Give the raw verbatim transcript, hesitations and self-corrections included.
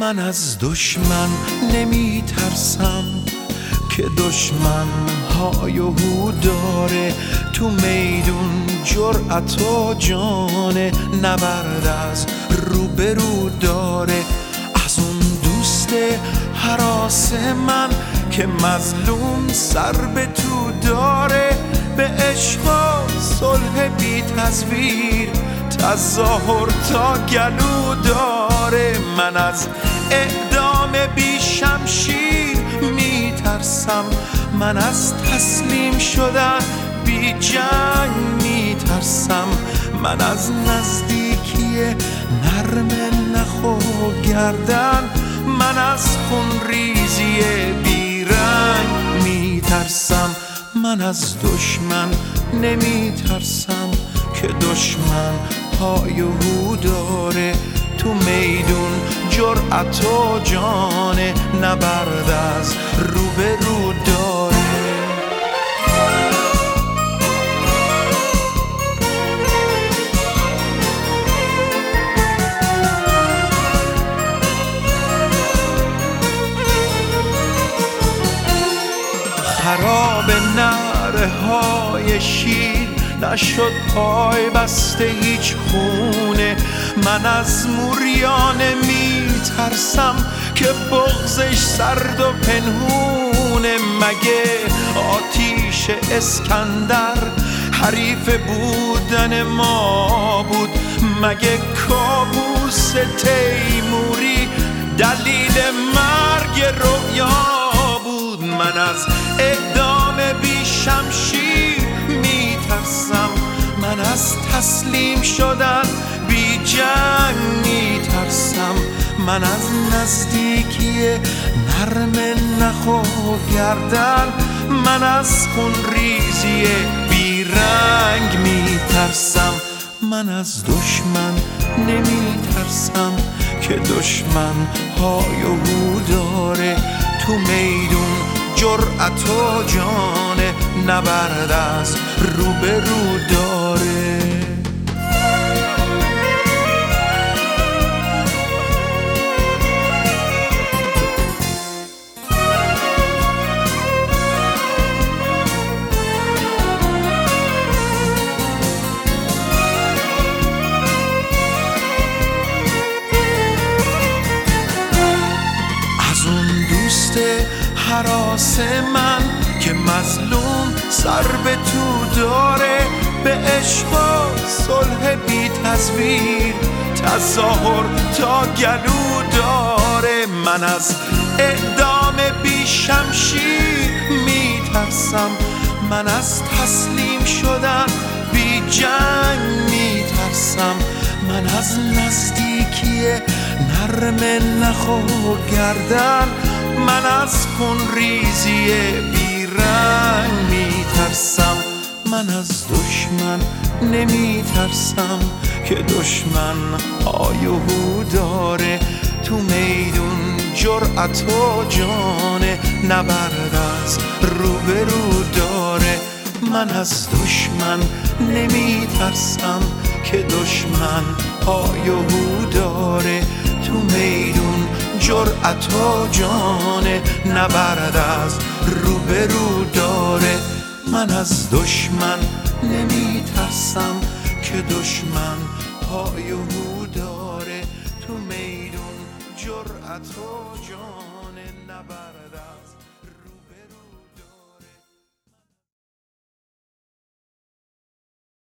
من از دشمن نمی ترسم که دشمن های و هو داره، تو میدون جرأت و جانه، نبرد از رو به رو داره. از اون دوست هراس من که مظلوم سر به تو داره، به عشق و صلح بی تصویر تظاهر تا گلو داره. من از اعدام بی شمشیر می ترسم، من از تسلیم شدن بی جنگ می ترسم، من از نزدیکی نرم نخ و گردن، من از خون ریزی بی رنگ می ترسم. من از دشمن نمی ترسم که دشمن های و هو داره، تو میدون جرأت و جانه، نبرد از رو به رو داره. خراب نعره های شیر نشد پای بسته هیچ خونه، من از موریانه می ترسم که بغضش سرد و پنهونه. مگه آتیش اسکندر حریف بودن ما بود؟ مگه کابوس تیموری دلیل مرگ رویا بود؟ من از اعدام بی شمشیر می ترسم، من از تسلیم شدن بی جنگ می ترسم، من از نزدیکی نرم نخ و گردن، من از خون ریزی بی رنگ می ترسم. من از دشمن نمی ترسم که دشمن های و هو داره، تو میدون جرأت و جانه، نبرد از رو به رو داره. از اون دوست هراس من که مظلوم سر به تو داره، به عشق و صلح بی تصویر تظاهر تا گلو داره. من از اعدام بی شمشیر می ترسم، من از تسلیم شدن بی جنگ می ترسم، من از نزدیکی نرم نخ و گردن، من از خون ریزی بی رنگ می ترسم. من از دشمن نمی ترسم که دشمن های و هو داره، تو میدون جرأت و جانه، نبرد از رو به رو داره. من از دشمن نمی ترسم که دشمن های و هو داره، تو میدون جرأت و جانه، نبرد از رو به رو داره. من از دشمن نمی ترسم که دشمن های و هو داره، تو میدون جرأت و جانه، نبرد از